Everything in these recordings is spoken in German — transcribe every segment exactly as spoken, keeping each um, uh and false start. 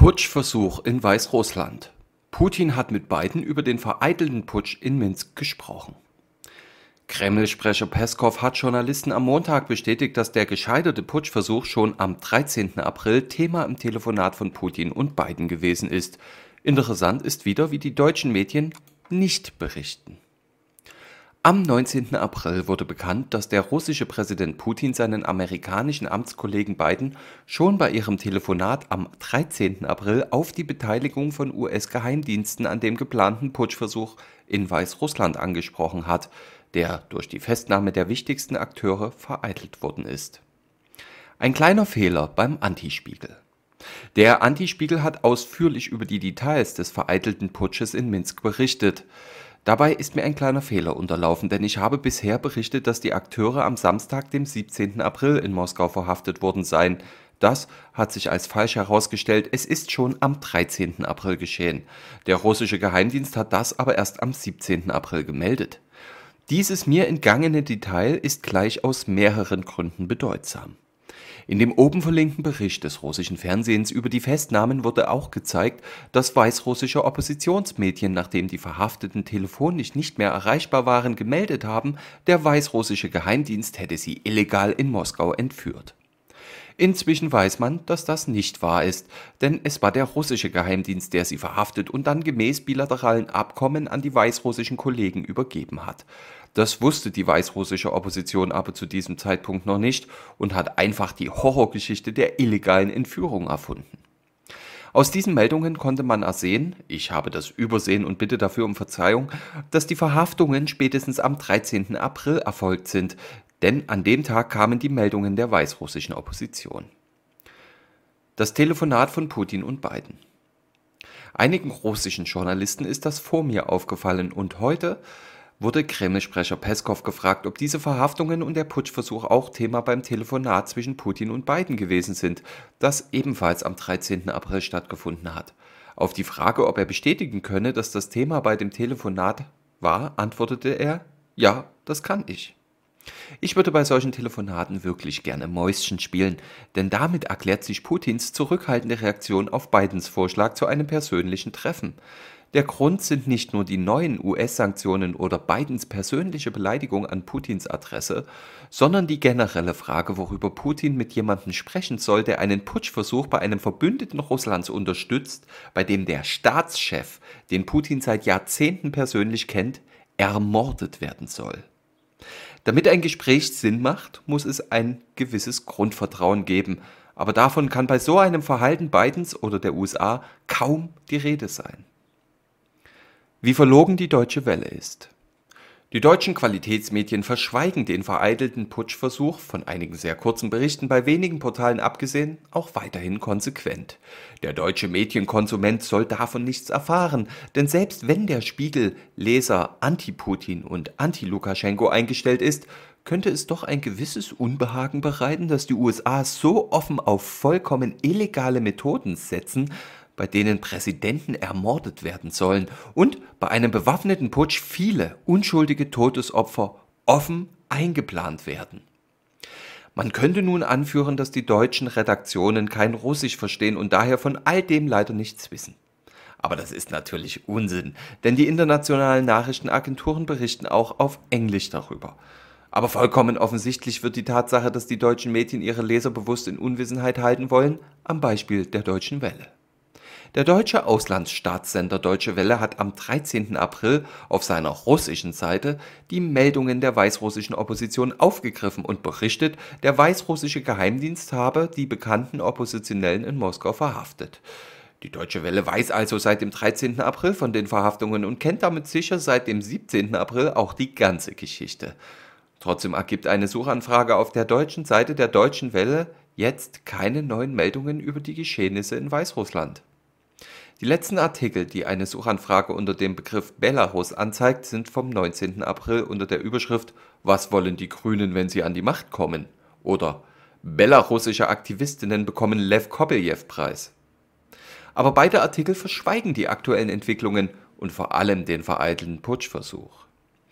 Putschversuch in Weißrussland. Putin hat mit Biden über den vereitelten Putsch in Minsk gesprochen. Kreml-Sprecher Peskow hat Journalisten am Montag bestätigt, dass der gescheiterte Putschversuch schon am dreizehnten April Thema im Telefonat von Putin und Biden gewesen ist. Interessant ist wieder, wie die deutschen Medien nicht berichten. Am neunzehnten April wurde bekannt, dass der russische Präsident Putin seinen amerikanischen Amtskollegen Biden schon bei ihrem Telefonat am dreizehnten April auf die Beteiligung von U S-Geheimdiensten an dem geplanten Putschversuch in Weißrussland angesprochen hat, der durch die Festnahme der wichtigsten Akteure vereitelt worden ist. Ein kleiner Fehler beim Antispiegel. Der Antispiegel hat ausführlich über die Details des vereitelten Putsches in Minsk berichtet. Dabei ist mir ein kleiner Fehler unterlaufen, denn ich habe bisher berichtet, dass die Akteure am Samstag, dem siebzehnten April in Moskau verhaftet worden seien. Das hat sich als falsch herausgestellt, es ist schon am dreizehnten April geschehen. Der russische Geheimdienst hat das aber erst am siebzehnten April gemeldet. Dieses mir entgangene Detail ist gleich aus mehreren Gründen bedeutsam. In dem oben verlinkten Bericht des russischen Fernsehens über die Festnahmen wurde auch gezeigt, dass weißrussische Oppositionsmedien, nachdem die Verhafteten telefonisch nicht mehr erreichbar waren, gemeldet haben, der weißrussische Geheimdienst hätte sie illegal in Moskau entführt. Inzwischen weiß man, dass das nicht wahr ist, denn es war der russische Geheimdienst, der sie verhaftet und dann gemäß bilateralen Abkommen an die weißrussischen Kollegen übergeben hat. Das wusste die weißrussische Opposition aber zu diesem Zeitpunkt noch nicht und hat einfach die Horrorgeschichte der illegalen Entführung erfunden. Aus diesen Meldungen konnte man ersehen, ich habe das übersehen und bitte dafür um Verzeihung, dass die Verhaftungen spätestens am dreizehnten April erfolgt sind, denn an dem Tag kamen die Meldungen der weißrussischen Opposition. Das Telefonat von Putin und Biden. Einigen russischen Journalisten ist das vor mir aufgefallen und heute wurde Kreml-Sprecher Peskow gefragt, ob diese Verhaftungen und der Putschversuch auch Thema beim Telefonat zwischen Putin und Biden gewesen sind, das ebenfalls am dreizehnten April stattgefunden hat. Auf die Frage, ob er bestätigen könne, dass das Thema bei dem Telefonat war, antwortete er, ja, das kann ich. Ich würde bei solchen Telefonaten wirklich gerne Mäuschen spielen, denn damit erklärt sich Putins zurückhaltende Reaktion auf Bidens Vorschlag zu einem persönlichen Treffen. Der Grund sind nicht nur die neuen U S-Sanktionen oder Bidens persönliche Beleidigung an Putins Adresse, sondern die generelle Frage, worüber Putin mit jemandem sprechen soll, der einen Putschversuch bei einem Verbündeten Russlands unterstützt, bei dem der Staatschef, den Putin seit Jahrzehnten persönlich kennt, ermordet werden soll. Damit ein Gespräch Sinn macht, muss es ein gewisses Grundvertrauen geben, aber davon kann bei so einem Verhalten Bidens oder der U S A kaum die Rede sein. Wie verlogen die Deutsche Welle ist. Die deutschen Qualitätsmedien verschweigen den vereitelten Putschversuch, von einigen sehr kurzen Berichten bei wenigen Portalen abgesehen, auch weiterhin konsequent. Der deutsche Medienkonsument soll davon nichts erfahren, denn selbst wenn der Spiegel-Leser anti-Putin und anti-Lukaschenko eingestellt ist, könnte es doch ein gewisses Unbehagen bereiten, dass die U S A so offen auf vollkommen illegale Methoden setzen, bei denen Präsidenten ermordet werden sollen und bei einem bewaffneten Putsch viele unschuldige Todesopfer offen eingeplant werden. Man könnte nun anführen, dass die deutschen Redaktionen kein Russisch verstehen und daher von all dem leider nichts wissen. Aber das ist natürlich Unsinn, denn die internationalen Nachrichtenagenturen berichten auch auf Englisch darüber. Aber vollkommen offensichtlich wird die Tatsache, dass die deutschen Medien ihre Leser bewusst in Unwissenheit halten wollen, am Beispiel der Deutschen Welle. Der deutsche Auslandsstaatssender Deutsche Welle hat am dreizehnten April auf seiner russischen Seite die Meldungen der weißrussischen Opposition aufgegriffen und berichtet, der weißrussische Geheimdienst habe die bekannten Oppositionellen in Moskau verhaftet. Die Deutsche Welle weiß also seit dem dreizehnten April von den Verhaftungen und kennt damit sicher seit dem siebzehnten April auch die ganze Geschichte. Trotzdem ergibt eine Suchanfrage auf der deutschen Seite der Deutschen Welle jetzt keine neuen Meldungen über die Geschehnisse in Weißrussland. Die letzten Artikel, die eine Suchanfrage unter dem Begriff Belarus anzeigt, sind vom neunzehnten April unter der Überschrift »Was wollen die Grünen, wenn sie an die Macht kommen?« oder »Belarussische Aktivistinnen bekommen Lew-Kobeljew-Preis«. Aber beide Artikel verschweigen die aktuellen Entwicklungen und vor allem den vereitelten Putschversuch.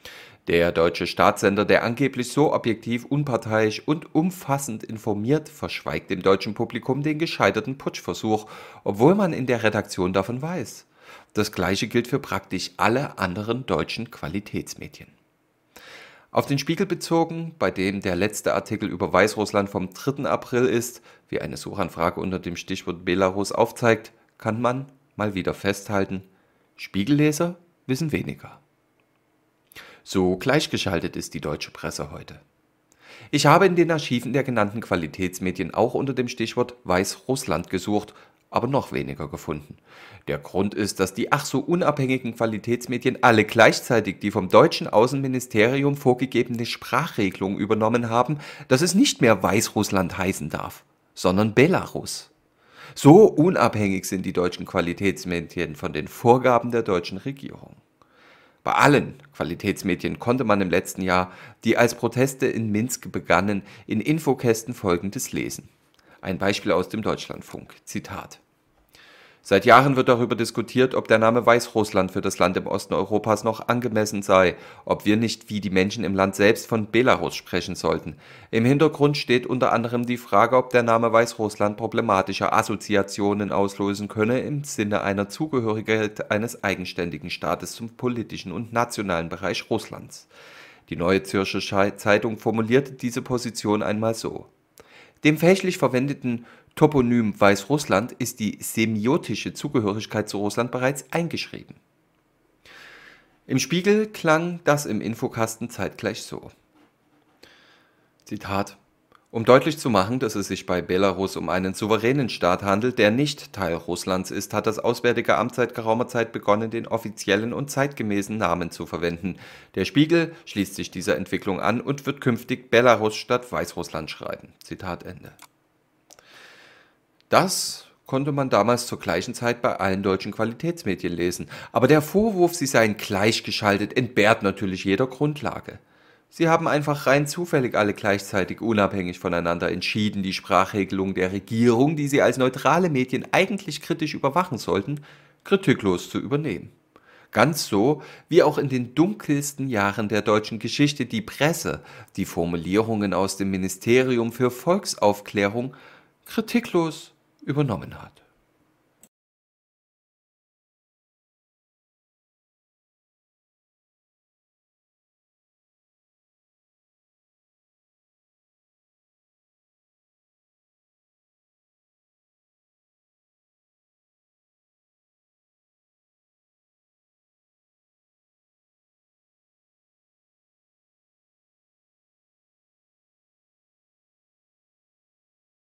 Der deutsche Staatssender, der angeblich so objektiv, unparteiisch und umfassend informiert, verschweigt dem deutschen Publikum den gescheiterten Putschversuch, obwohl man in der Redaktion davon weiß. Das Gleiche gilt für praktisch alle anderen deutschen Qualitätsmedien. Auf den Spiegel bezogen, bei dem der letzte Artikel über Weißrussland vom dritten April ist, wie eine Suchanfrage unter dem Stichwort Belarus aufzeigt, kann man mal wieder festhalten: Spiegelleser wissen weniger. So gleichgeschaltet ist die deutsche Presse heute. Ich habe in den Archiven der genannten Qualitätsmedien auch unter dem Stichwort Weißrussland gesucht, aber noch weniger gefunden. Der Grund ist, dass die ach so unabhängigen Qualitätsmedien alle gleichzeitig die vom deutschen Außenministerium vorgegebene Sprachregelung übernommen haben, dass es nicht mehr Weißrussland heißen darf, sondern Belarus. So unabhängig sind die deutschen Qualitätsmedien von den Vorgaben der deutschen Regierung. Bei allen Qualitätsmedien konnte man im letzten Jahr, die als Proteste in Minsk begannen, in Infokästen Folgendes lesen. Ein Beispiel aus dem Deutschlandfunk. Zitat: Seit Jahren wird darüber diskutiert, ob der Name Weißrussland für das Land im Osten Europas noch angemessen sei, ob wir nicht wie die Menschen im Land selbst von Belarus sprechen sollten. Im Hintergrund steht unter anderem die Frage, ob der Name Weißrussland problematische Assoziationen auslösen könne im Sinne einer Zugehörigkeit eines eigenständigen Staates zum politischen und nationalen Bereich Russlands. Die Neue Zürcher Zeitung formulierte diese Position einmal so: Dem fälschlich verwendeten Toponym Weißrussland ist die semiotische Zugehörigkeit zu Russland bereits eingeschrieben. Im Spiegel klang das im Infokasten zeitgleich so. Zitat: Um deutlich zu machen, dass es sich bei Belarus um einen souveränen Staat handelt, der nicht Teil Russlands ist, hat das Auswärtige Amt seit geraumer Zeit begonnen, den offiziellen und zeitgemäßen Namen zu verwenden. Der Spiegel schließt sich dieser Entwicklung an und wird künftig Belarus statt Weißrussland schreiben. Zitat Ende. Das konnte man damals zur gleichen Zeit bei allen deutschen Qualitätsmedien lesen. Aber der Vorwurf, sie seien gleichgeschaltet, entbehrt natürlich jeder Grundlage. Sie haben einfach rein zufällig alle gleichzeitig unabhängig voneinander entschieden, die Sprachregelung der Regierung, die sie als neutrale Medien eigentlich kritisch überwachen sollten, kritiklos zu übernehmen. Ganz so, wie auch in den dunkelsten Jahren der deutschen Geschichte die Presse die Formulierungen aus dem Ministerium für Volksaufklärung kritiklos übernommen hat.